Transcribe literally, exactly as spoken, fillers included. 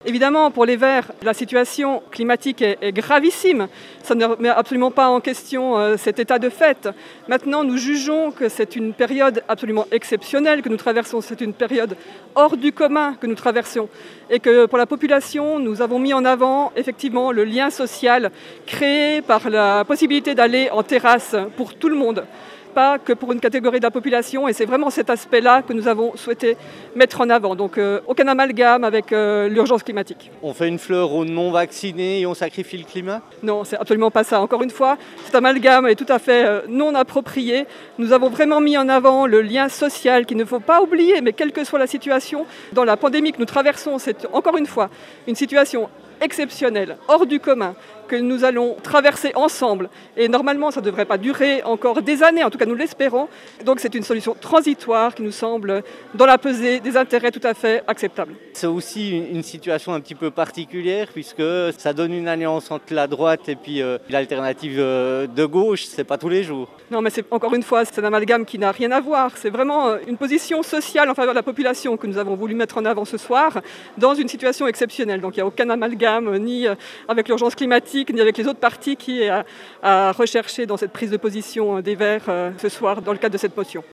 Évidemment, pour les Verts, la situation climatique est, est gravissime. Ça ne remet absolument pas en question euh, cet état de fait. Maintenant, nous jugeons que c'est une période absolument exceptionnelle que nous traversons. C'est une période hors du commun que nous traversons. Et que pour la population, nous avons mis en avant effectivement le lien social créé par la possibilité d'aller en terrasse pour tout le monde. Pas que pour une catégorie de la population, et c'est vraiment cet aspect-là que nous avons souhaité mettre en avant. Donc euh, aucun amalgame avec euh, l'urgence climatique. On fait une fleur aux non-vaccinés et on sacrifie le climat? Non, c'est absolument pas ça. Encore une fois, cet amalgame est tout à fait euh, non approprié. Nous avons vraiment mis en avant le lien social qu'il ne faut pas oublier, mais quelle que soit la situation, dans la pandémie que nous traversons, c'est encore une fois une situation exceptionnelle, hors du commun, que nous allons traverser ensemble. Et normalement, ça ne devrait pas durer encore des années, en tout cas nous l'espérons. Donc c'est une solution transitoire qui nous semble, dans la pesée des intérêts, tout à fait acceptable. C'est aussi une situation un petit peu particulière, puisque ça donne une alliance entre la droite et puis euh, l'alternative euh, de gauche. C'est pas tous les jours. Non, mais c'est encore une fois, c'est un amalgame qui n'a rien à voir. C'est vraiment une position sociale en faveur de la population que nous avons voulu mettre en avant ce soir, dans une situation exceptionnelle. Donc il n'y a aucun amalgame, ni avec l'urgence climatique, ni avec les autres partis qui est à, à rechercher dans cette prise de position des Verts euh, ce soir dans le cadre de cette motion.